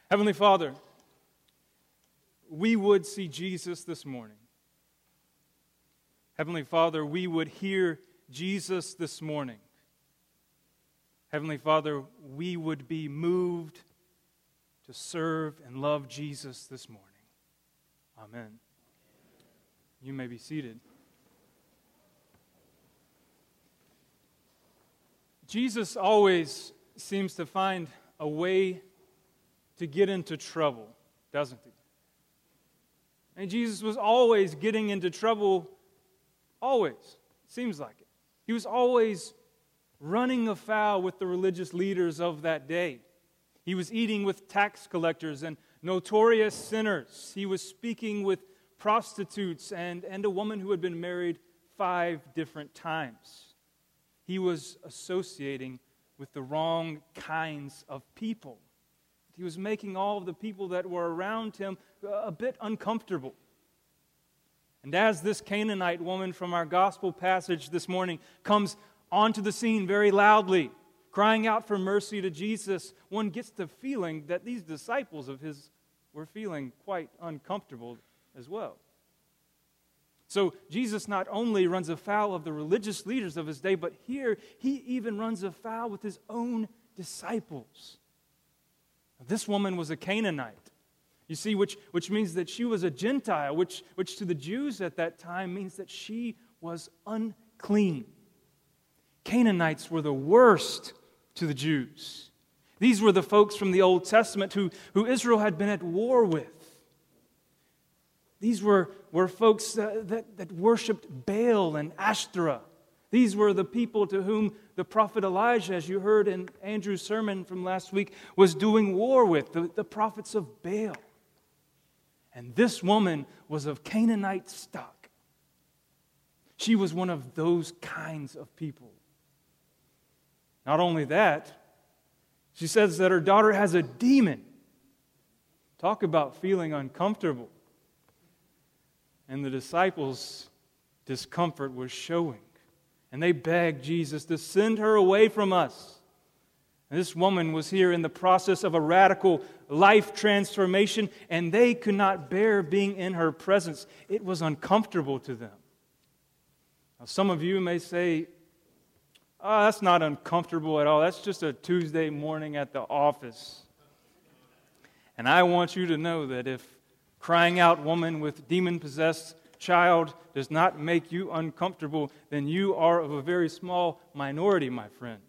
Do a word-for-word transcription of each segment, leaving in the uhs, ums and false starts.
Heavenly Father, we would see Jesus this morning. Heavenly Father, we would hear Jesus this morning. Heavenly Father, we would be moved to serve and love Jesus this morning. Amen. You may be seated. Jesus always seems to find a way to get into trouble, doesn't he? And Jesus was always getting into trouble, always. Seems like it. He was always running afoul with the religious leaders of that day. He was eating with tax collectors and notorious sinners. He was speaking with prostitutes and, and a woman who had been married five different times. He was associating with the wrong kinds of people. He was making all of the people that were around him a bit uncomfortable. And as this Canaanite woman from our gospel passage this morning comes onto the scene very loudly, crying out for mercy to Jesus, one gets the feeling that these disciples of his were feeling quite uncomfortable as well. So Jesus not only runs afoul of the religious leaders of his day, but here he even runs afoul with his own disciples. This woman was a Canaanite, you see, which, which means that she was a Gentile, which, which to the Jews at that time means that she was unclean. Canaanites were the worst to the Jews. These were the folks from the Old Testament who, who Israel had been at war with. These were, were folks uh, that, that worshipped Baal and Ashtoreth. These were the people to whom the prophet Elijah, as you heard in Andrew's sermon from last week, was doing war with, the, the prophets of Baal. And this woman was of Canaanite stock. She was one of those kinds of people. Not only that, she says that her daughter has a demon. Talk about feeling uncomfortable. And the disciples' discomfort was showing. And they begged Jesus to send her away from us. And this woman was here in the process of a radical life transformation, and they could not bear being in her presence. It was uncomfortable to them. Now, some of you may say, oh, that's not uncomfortable at all. That's just a Tuesday morning at the office. And I want you to know that if crying out woman with demon-possessed child does not make you uncomfortable, then you are of a very small minority, my friend.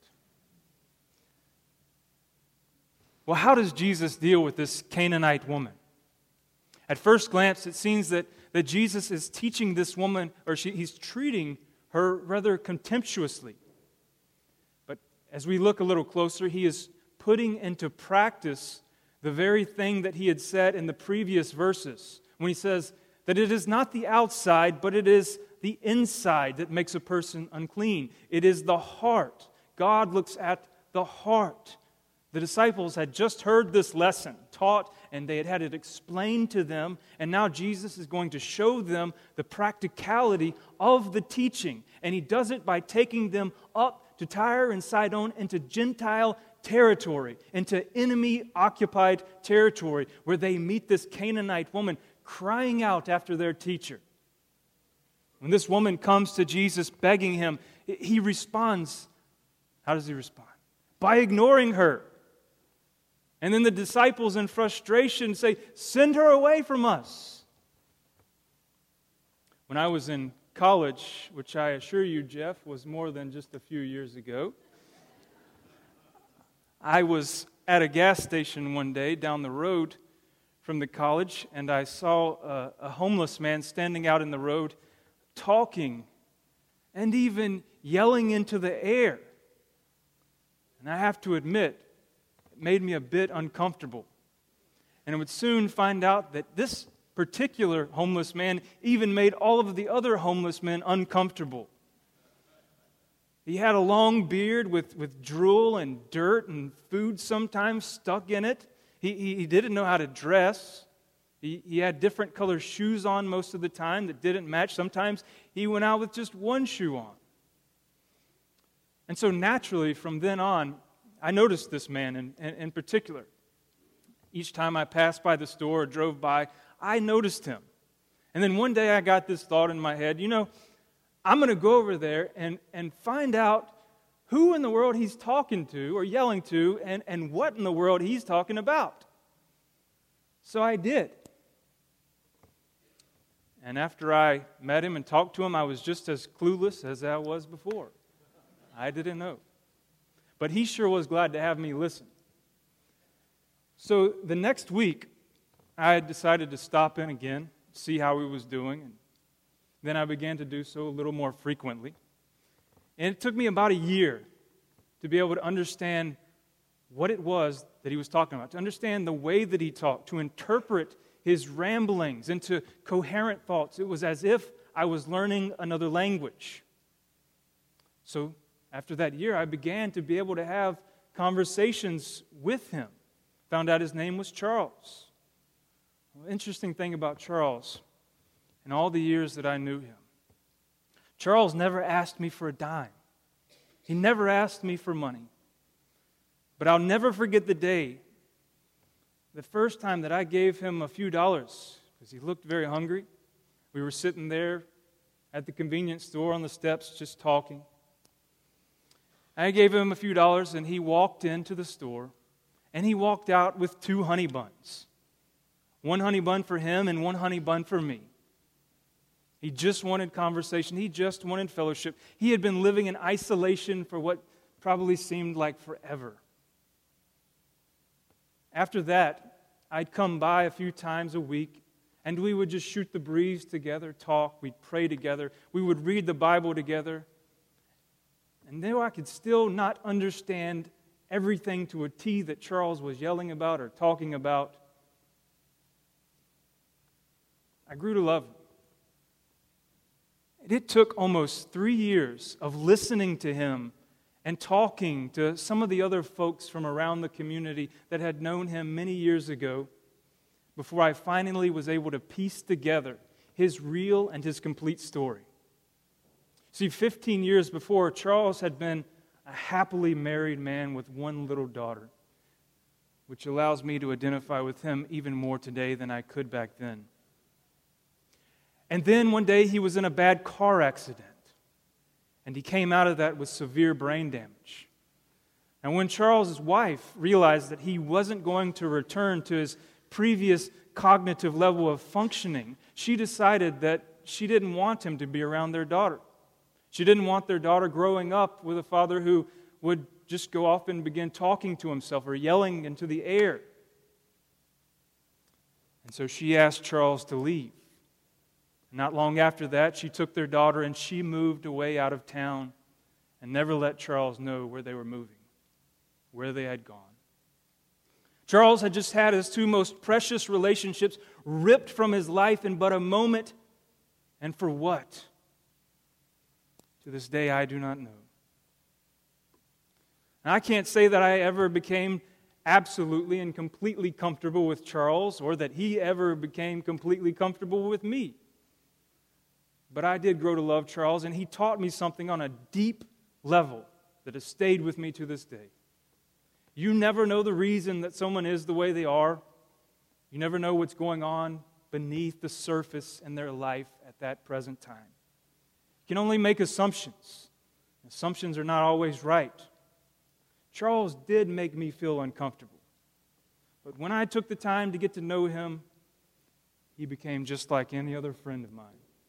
Well, how does Jesus deal with this Canaanite woman? At first glance, it seems that, that Jesus is teaching this woman, or she, he's treating her rather contemptuously. But as we look a little closer, he is putting into practice the very thing that he had said in the previous verses, when he says that it is not the outside, but it is the inside that makes a person unclean. It is the heart. God looks at the heart. The disciples had just heard this lesson taught, and they had had it explained to them, and now Jesus is going to show them the practicality of the teaching. And he does it by taking them up to Tyre and Sidon into Gentile territory, into enemy-occupied territory, where they meet this Canaanite woman crying out after their teacher. When this woman comes to Jesus begging him, he responds. How does he respond? By ignoring her. And then the disciples in frustration say, send her away from us. When I was in college, which I assure you, Jeff, was more than just a few years ago, I was at a gas station one day down the road from the college, and I saw a, a homeless man standing out in the road talking and even yelling into the air. And I have to admit, it made me a bit uncomfortable. And I would soon find out that this particular homeless man even made all of the other homeless men uncomfortable. He had a long beard with, with drool and dirt and food sometimes stuck in it. He, he, he didn't know how to dress. He, he had different color shoes on most of the time that didn't match. Sometimes he went out with just one shoe on. And so naturally, from then on, I noticed this man in, in, in particular. Each time I passed by the store or drove by, I noticed him. And then one day I got this thought in my head, you know, I'm going to go over there and, and find out who in the world he's talking to or yelling to and, and what in the world he's talking about. So I did. And after I met him and talked to him, I was just as clueless as I was before. I didn't know. But he sure was glad to have me listen. So the next week, I decided to stop in again, see how he was doing, and then I began to do so a little more frequently. And it took me about a year to be able to understand what it was that he was talking about, to understand the way that he talked, to interpret his ramblings into coherent thoughts. It was as if I was learning another language. So after that year, I began to be able to have conversations with him. Found out his name was Charles. Well, interesting thing about Charles, in all the years that I knew him, Charles never asked me for a dime. He never asked me for money. But I'll never forget the day, the first time that I gave him a few dollars, because he looked very hungry. We were sitting there at the convenience store on the steps just talking. I gave him a few dollars, and he walked into the store, and he walked out with two honey buns. One honey bun for him and one honey bun for me. He just wanted conversation. He just wanted fellowship. He had been living in isolation for what probably seemed like forever. After that, I'd come by a few times a week, and we would just shoot the breeze together, talk, we'd pray together, we would read the Bible together. And though I could still not understand everything to a T that Charles was yelling about or talking about, I grew to love him. And it took almost three years of listening to him and talking to some of the other folks from around the community that had known him many years ago before I finally was able to piece together his real and his complete story. See, fifteen years before, Charles had been a happily married man with one little daughter, which allows me to identify with him even more today than I could back then. And then one day he was in a bad car accident. And he came out of that with severe brain damage. And when Charles's wife realized that he wasn't going to return to his previous cognitive level of functioning, she decided that she didn't want him to be around their daughter. She didn't want their daughter growing up with a father who would just go off and begin talking to himself or yelling into the air. And so she asked Charles to leave. Not long after that, she took their daughter and she moved away out of town and never let Charles know where they were moving, where they had gone. Charles had just had his two most precious relationships ripped from his life in but a moment. And for what? To this day, I do not know. And I can't say that I ever became absolutely and completely comfortable with Charles or that he ever became completely comfortable with me. But I did grow to love Charles, and he taught me something on a deep level that has stayed with me to this day. You never know the reason that someone is the way they are. You never know what's going on beneath the surface in their life at that present time. You can only make assumptions. Assumptions are not always right. Charles did make me feel uncomfortable. But when I took the time to get to know him, he became just like any other friend of mine.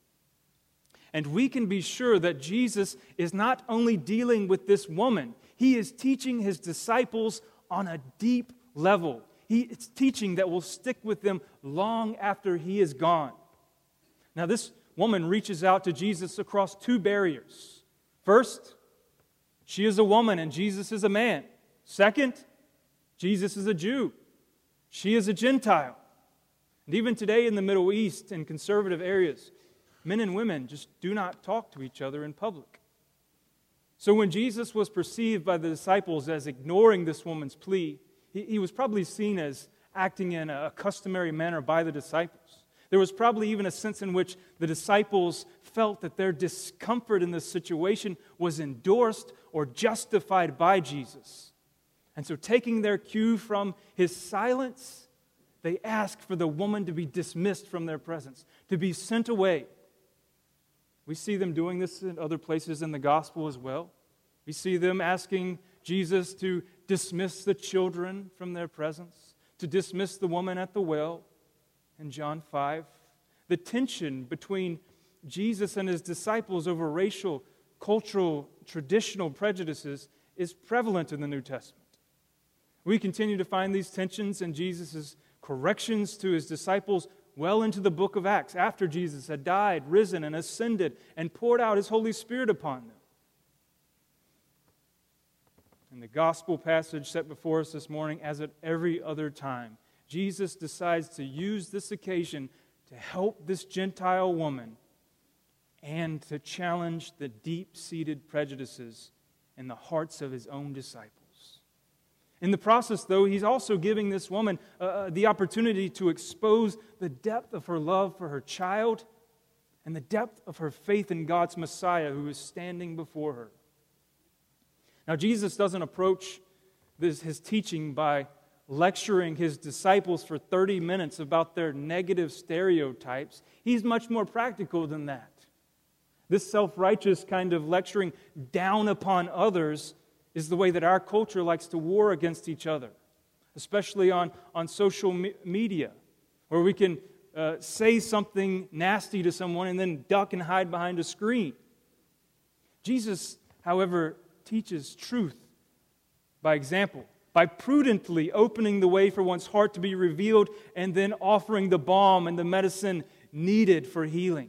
And we can be sure that Jesus is not only dealing with this woman, he is teaching his disciples on a deep level. He, it's teaching that will stick with them long after he is gone. Now, this woman reaches out to Jesus across two barriers. First, she is a woman and Jesus is a man. Second, Jesus is a Jew. She is a Gentile. And even today in the Middle East and conservative areas, men and women just do not talk to each other in public. So when Jesus was perceived by the disciples as ignoring this woman's plea, he, he was probably seen as acting in a customary manner by the disciples. There was probably even a sense in which the disciples felt that their discomfort in this situation was endorsed or justified by Jesus. And so taking their cue from his silence, they ask for the woman to be dismissed from their presence, to be sent away. We see them doing this in other places in the gospel as well. We see them asking Jesus to dismiss the children from their presence, to dismiss the woman at the well in John five. The tension between Jesus and his disciples over racial, cultural, traditional prejudices is prevalent in the New Testament. We continue to find these tensions in Jesus' corrections to his disciples well into the book of Acts, after Jesus had died, risen, and ascended, and poured out his Holy Spirit upon them. In the gospel passage set before us this morning, as at every other time, Jesus decides to use this occasion to help this Gentile woman and to challenge the deep-seated prejudices in the hearts of his own disciples. In the process, though, he's also giving this woman uh, the opportunity to expose the depth of her love for her child and the depth of her faith in God's Messiah who is standing before her. Now, Jesus doesn't approach this, his teaching by lecturing his disciples for thirty minutes about their negative stereotypes. He's much more practical than that. This self-righteous kind of lecturing down upon others is the way that our culture likes to war against each other, especially on, on social me- media, where we can uh, say something nasty to someone and then duck and hide behind a screen. Jesus, however, teaches truth by example, by prudently opening the way for one's heart to be revealed and then offering the balm and the medicine needed for healing.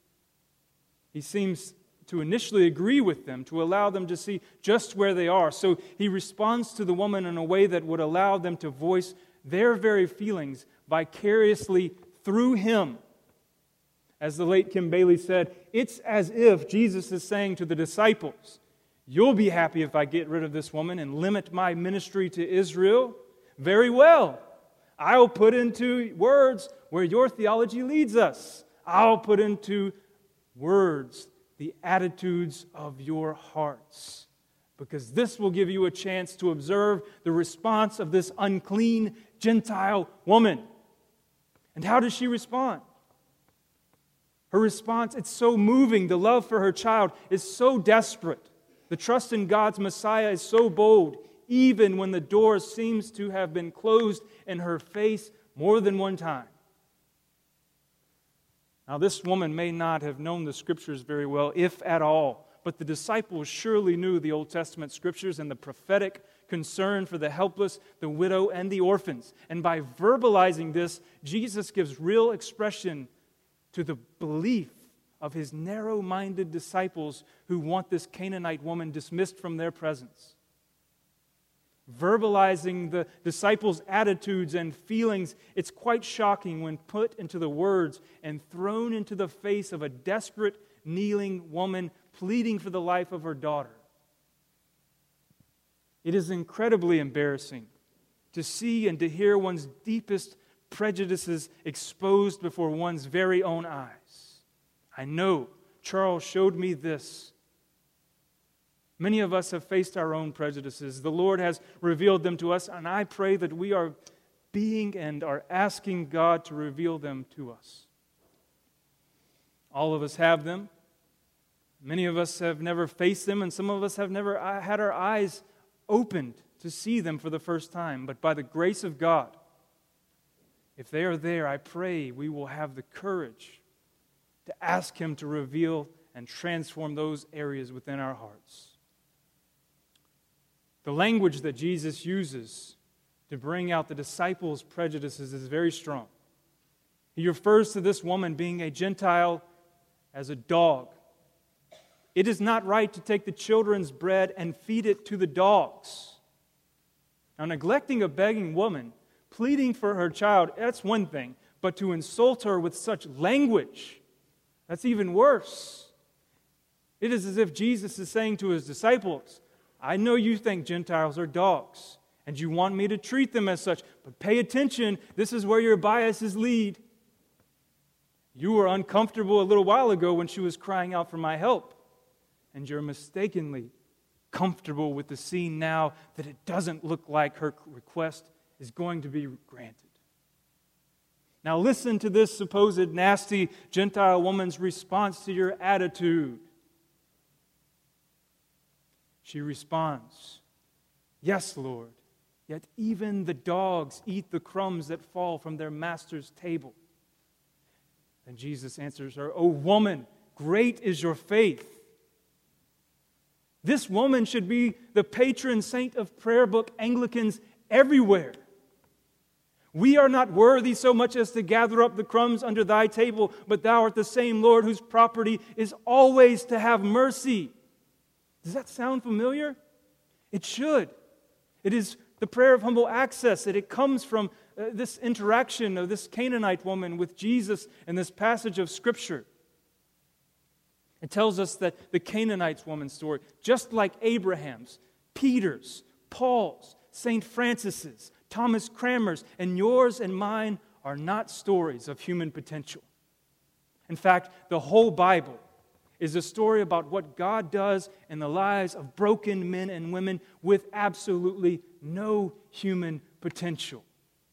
He seems to initially agree with them, to allow them to see just where they are. So he responds to the woman in a way that would allow them to voice their very feelings vicariously through him. As the late Kim Bailey said, it's as if Jesus is saying to the disciples, you'll be happy if I get rid of this woman and limit my ministry to Israel. Very well. I'll put into words where your theology leads us. I'll put into words the attitudes of your hearts, because this will give you a chance to observe the response of this unclean Gentile woman. And how does she respond? Her response, it's so moving. The love for her child is so desperate. The trust in God's Messiah is so bold, even when the door seems to have been closed in her face more than one time. Now, this woman may not have known the Scriptures very well, if at all, but the disciples surely knew the Old Testament Scriptures and the prophetic concern for the helpless, the widow, and the orphans. And by verbalizing this, Jesus gives real expression to the belief of his narrow-minded disciples who want this Canaanite woman dismissed from their presence. Verbalizing the disciples' attitudes and feelings, it's quite shocking when put into the words and thrown into the face of a desperate, kneeling woman pleading for the life of her daughter. It is incredibly embarrassing to see and to hear one's deepest prejudices exposed before one's very own eyes. I know Charles showed me this. Many of us have faced our own prejudices. The Lord has revealed them to us, and I pray that we are being and are asking God to reveal them to us. All of us have them. Many of us have never faced them, and some of us have never had our eyes opened to see them for the first time. But by the grace of God, if they are there, I pray we will have the courage to ask Him to reveal and transform those areas within our hearts. The language that Jesus uses to bring out the disciples' prejudices is very strong. He refers to this woman being a Gentile as a dog. It is not right to take the children's bread and feed it to the dogs. Now, neglecting a begging woman, pleading for her child, that's one thing. But to insult her with such language, that's even worse. It is as if Jesus is saying to His disciples, I know you think Gentiles are dogs, and you want me to treat them as such, but pay attention, this is where your biases lead. You were uncomfortable a little while ago when she was crying out for my help, and you're mistakenly comfortable with the scene now that it doesn't look like her request is going to be granted. Now listen to this supposed nasty Gentile woman's response to your attitude. She responds, "Yes, Lord, yet even the dogs eat the crumbs that fall from their master's table." And Jesus answers her, "O woman, great is your faith." This woman should be the patron saint of prayer book Anglicans everywhere. We are not worthy so much as to gather up the crumbs under thy table, but thou art the same Lord whose property is always to have mercy. Does that sound familiar? It should. It is the prayer of humble access, that it comes from uh, this interaction of this Canaanite woman with Jesus in this passage of Scripture. It tells us that the Canaanite woman's story, just like Abraham's, Peter's, Paul's, Saint Francis's, Thomas Cranmer's, and yours and mine are not stories of human potential. In fact, the whole Bible is a story about what God does in the lives of broken men and women with absolutely no human potential.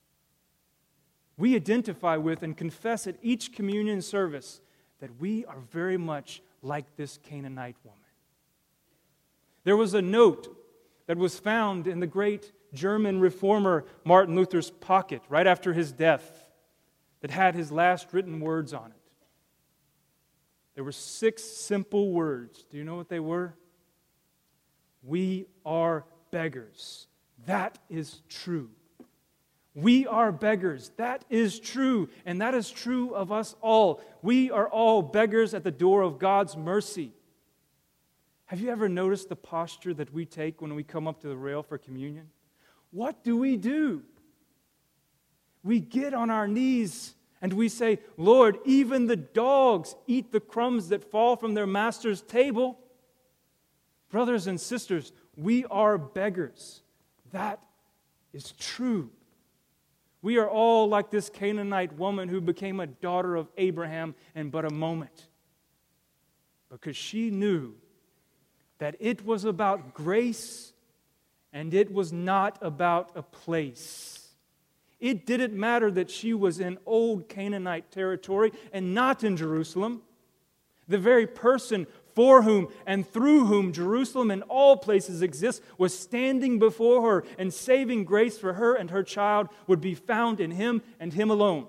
We identify with and confess at each communion service that we are very much like this Canaanite woman. There was a note that was found in the great German reformer Martin Luther's pocket right after his death that had his last written words on it. There were six simple words. Do you know what they were? We are beggars. That is true. We are beggars. That is true. And that is true of us all. We are all beggars at the door of God's mercy. Have you ever noticed the posture that we take when we come up to the rail for communion? What do we do? We get on our knees and we say, "Lord, even the dogs eat the crumbs that fall from their master's table." Brothers and sisters, we are beggars. That is true. We are all like this Canaanite woman who became a daughter of Abraham in but a moment, because she knew that it was about grace and it was not about a place. It didn't matter that she was in old Canaanite territory and not in Jerusalem. The very person for whom and through whom Jerusalem and all places exist was standing before her, and saving grace for her and her child would be found in Him and Him alone.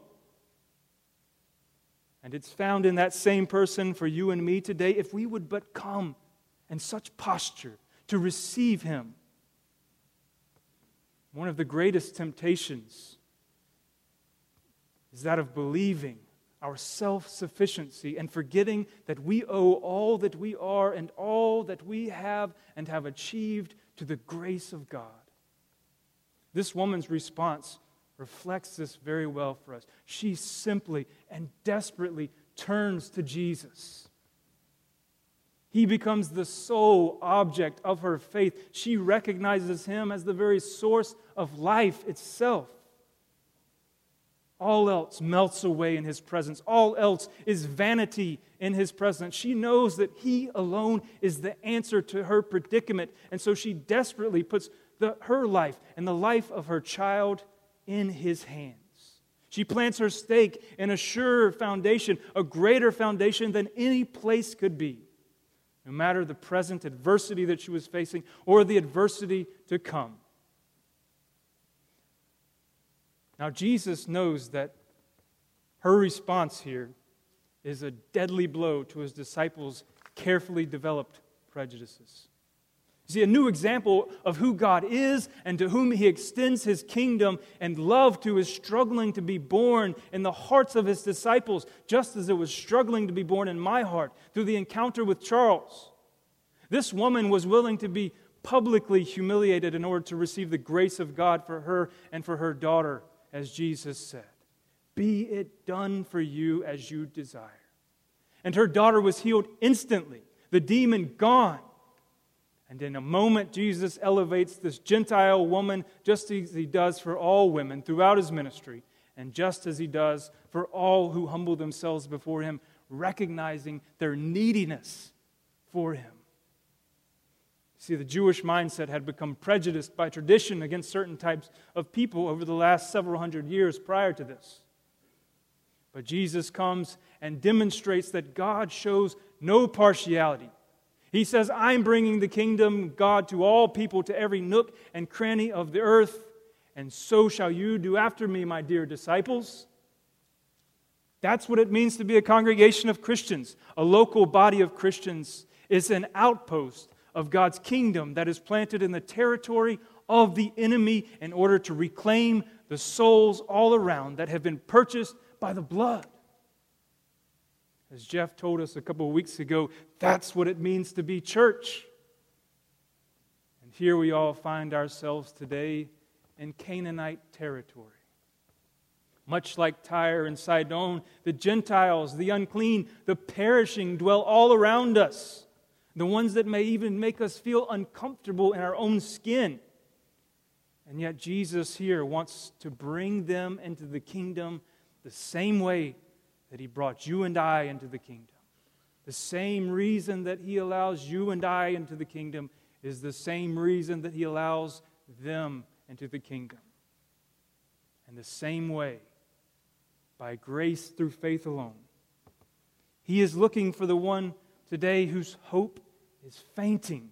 And it's found in that same person for you and me today if we would but come in such posture to receive Him. One of the greatest temptations is that of believing our self-sufficiency and forgetting that we owe all that we are and all that we have and have achieved to the grace of God. This woman's response reflects this very well for us. She simply and desperately turns to Jesus. He becomes the sole object of her faith. She recognizes Him as the very source of life itself. All else melts away in His presence. All else is vanity in His presence. She knows that He alone is the answer to her predicament, and so she desperately puts the, her life and the life of her child in His hands. She plants her stake in a surer foundation, a greater foundation than any place could be, no matter the present adversity that she was facing or the adversity to come. Now, Jesus knows that her response here is a deadly blow to His disciples' carefully developed prejudices. You see, a new example of who God is and to whom He extends His kingdom and love to is struggling to be born in the hearts of His disciples, just as it was struggling to be born in my heart through the encounter with Charles. This woman was willing to be publicly humiliated in order to receive the grace of God for her and for her daughter, as Jesus said, "Be it done for you as you desire." And her daughter was healed instantly, the demon gone. And in a moment, Jesus elevates this Gentile woman just as He does for all women throughout His ministry, and just as He does for all who humble themselves before Him, recognizing their neediness for Him. See, the Jewish mindset had become prejudiced by tradition against certain types of people over the last several hundred years prior to this. But Jesus comes and demonstrates that God shows no partiality. He says, I'm bringing the kingdom of God to all people, to every nook and cranny of the earth, and so shall you do after me, my dear disciples. That's what it means to be a congregation of Christians. A local body of Christians is an outpost of God's kingdom that is planted in the territory of the enemy in order to reclaim the souls all around that have been purchased by the blood. As Jeff told us a couple of weeks ago, that's what it means to be church. And here we all find ourselves today in Canaanite territory. Much like Tyre and Sidon, the Gentiles, the unclean, the perishing dwell all around us. The ones that may even make us feel uncomfortable in our own skin. And yet Jesus here wants to bring them into the kingdom the same way that He brought you and I into the kingdom. The same reason that He allows you and I into the kingdom is the same reason that He allows them into the kingdom. And the same way, by grace through faith alone, He is looking for the one today whose hope is fainting.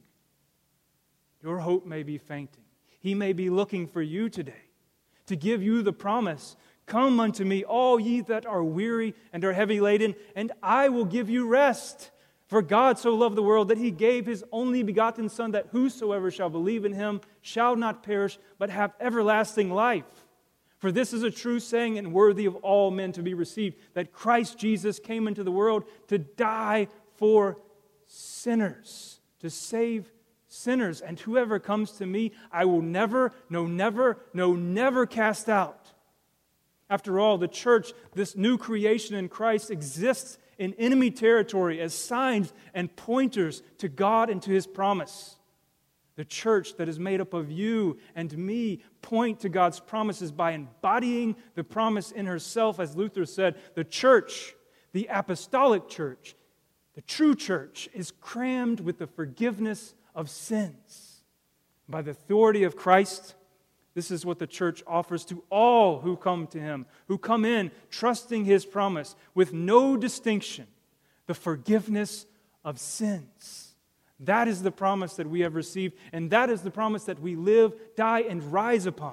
Your hope may be fainting. He may be looking for you today to give you the promise, come unto me, all ye that are weary and are heavy laden, and I will give you rest. For God so loved the world that He gave His only begotten Son, that whosoever shall believe in Him shall not perish, but have everlasting life. For this is a true saying and worthy of all men to be received, that Christ Jesus came into the world to die for sinners, to save sinners. And whoever comes to me, I will never, no, never, no, never cast out. After all, the church, this new creation in Christ, exists in enemy territory as signs and pointers to God and to His promise. The church that is made up of you and me point to God's promises by embodying the promise in herself. As Luther said, the church, the apostolic church, the true church, is crammed with the forgiveness of sins. By the authority of Christ, this is what the church offers to all who come to Him, who come in trusting His promise with no distinction, the forgiveness of sins. That is the promise that we have received, and that is the promise that we live, die, and rise upon.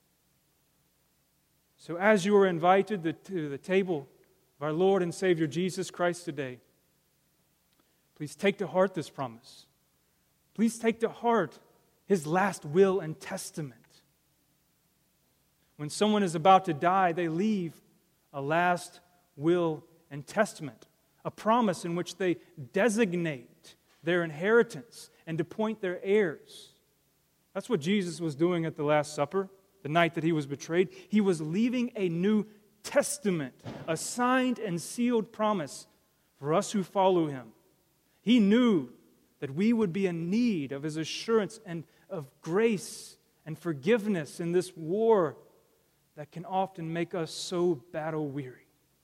So as you are invited to the table of our Lord and Savior Jesus Christ today, please take to heart this promise. Please take to heart His last will and testament. When someone is about to die, they leave a last will and testament, a promise in which they designate their inheritance and appoint their heirs. That's what Jesus was doing at the Last Supper, the night that He was betrayed. He was leaving a new testament, a signed and sealed promise for us who follow Him. He knew that we would be in need of His assurance and of grace and forgiveness in this war that can often make us so battle-weary.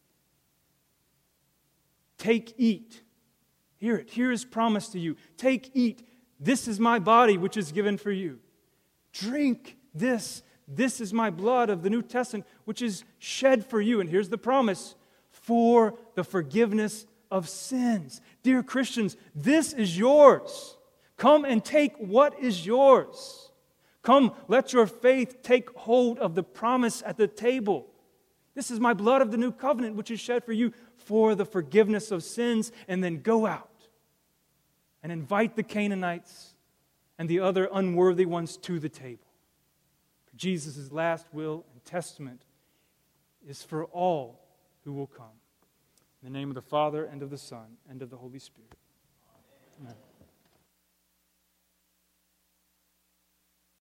Take, eat. Hear it. Hear His promise to you. Take, eat. This is my body which is given for you. Drink this. This is my blood of the New Testament which is shed for you. And here's the promise. For the forgiveness of sins. Dear Christians, this is yours. Come and take what is yours. Come, let your faith take hold of the promise at the table. This is my blood of the new covenant, which is shed for you for the forgiveness of sins. And then go out and invite the Canaanites and the other unworthy ones to the table. For Jesus' last will and testament is for all who will come. In the name of the Father, and of the Son, and of the Holy Spirit. Amen.